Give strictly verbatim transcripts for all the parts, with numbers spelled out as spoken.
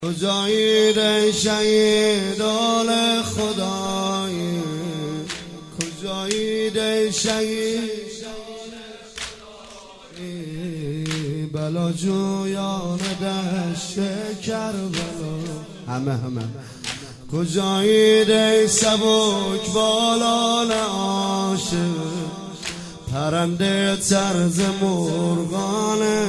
کجایی ره شهیدان خدایی، کجایی ره شهیدان بلا جویان دشت کربلا، همه همه کجایی ره سبک بالان عاشق، پرنده طرز مرغانه،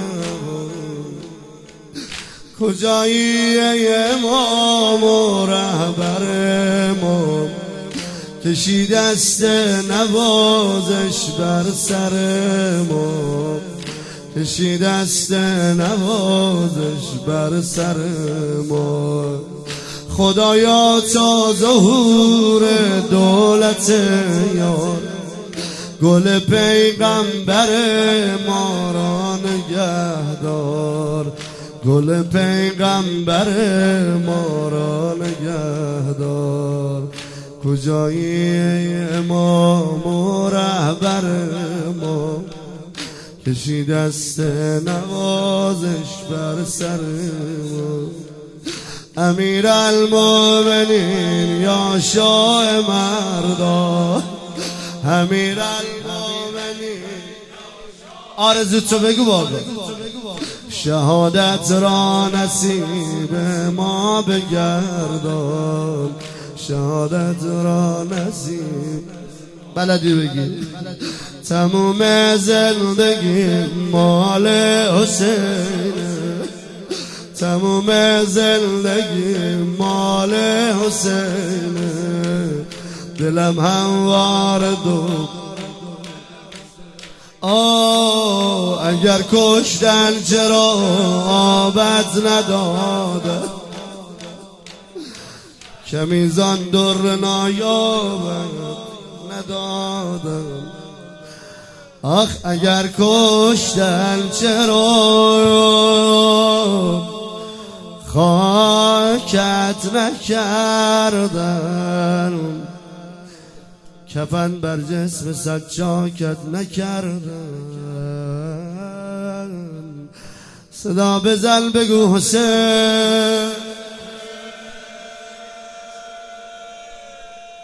کجایی امام و رهبر امام، کشی دست نوازش بر سر ما، کشی دست نوازش بر سر ما. خدایا تا ظهور دولت یار، گل پیغمبر ما را نگهدار، گل پیغمبر ما را نگهدار. کجایی امام و رهبر ما، کشی دست نوازش بر سر ما. امیر المومنین یا شاه مردا، امیر المومنین آرزو تو بگو بابا، شهادت را نصیب ما بگردان، شهادت را نصیب بلدی بگی. تموم زندگی مال حسین، تموم زندگی مال حسین، دلم هموار دو آه اگر کشتن چرا آبت نداده، که میزان در نایابت نداده. آخ اگر کشتن چرا خاکت نکردن، کفن بر جسم سجاکت نکردن. صدا بزن بگو حسین،